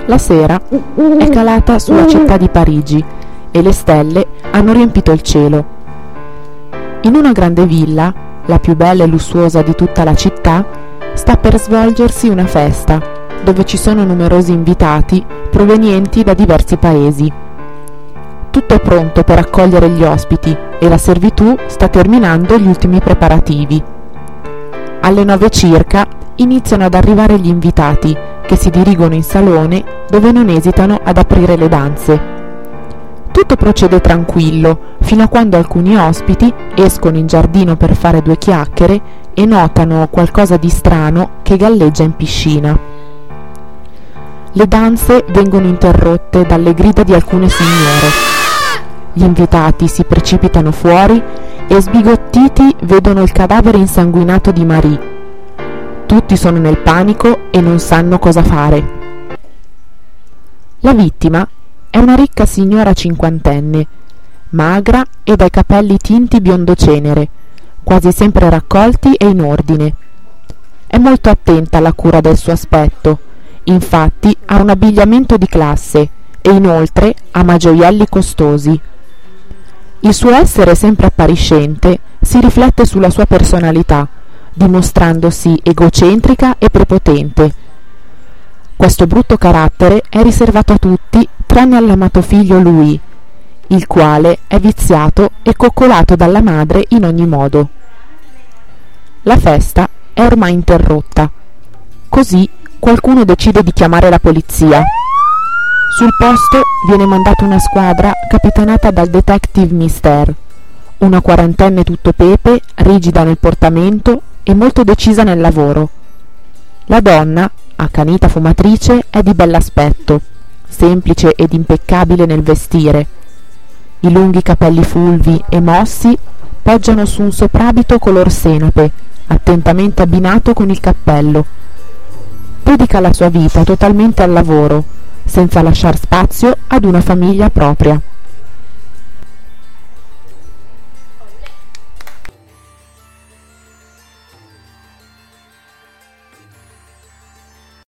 La sera è calata sulla città di Parigi e le stelle hanno riempito il cielo. In una grande villa, la più bella e lussuosa di tutta la città, sta per svolgersi una festa, dove ci sono numerosi invitati provenienti da diversi paesi. Tutto è pronto per accogliere gli ospiti e la servitù sta terminando gli ultimi preparativi. Alle 9 circa iniziano ad arrivare gli invitati, che si dirigono in salone, dove non esitano ad aprire le danze. Tutto procede tranquillo, fino a quando alcuni ospiti escono in giardino per fare 2 chiacchiere e notano qualcosa di strano che galleggia in piscina. Le danze vengono interrotte dalle grida di alcune signore. Gli invitati si precipitano fuori e sbigottiti vedono il cadavere insanguinato di Marie. Tutti sono nel panico e non sanno cosa fare. La vittima è una ricca signora cinquantenne, magra e dai capelli tinti biondo cenere, quasi sempre raccolti e in ordine. È molto attenta alla cura del suo aspetto, infatti ha un abbigliamento di classe e inoltre ama gioielli costosi. Il suo essere sempre appariscente si riflette sulla sua personalità, dimostrandosi egocentrica e prepotente. Questo brutto carattere è riservato a tutti tranne all'amato figlio Louis, il quale è viziato e coccolato dalla madre in ogni modo. La festa è ormai interrotta, così qualcuno decide di chiamare la polizia. Sul posto viene mandata una squadra capitanata dal detective Mister, una quarantenne tutto pepe, rigida nel portamento e molto decisa nel lavoro. La donna, accanita fumatrice, è di bell'aspetto, semplice ed impeccabile nel vestire. I lunghi capelli fulvi e mossi poggiano su un soprabito color senape, attentamente abbinato con il cappello. Dedica la sua vita totalmente al lavoro, senza lasciar spazio ad una famiglia propria.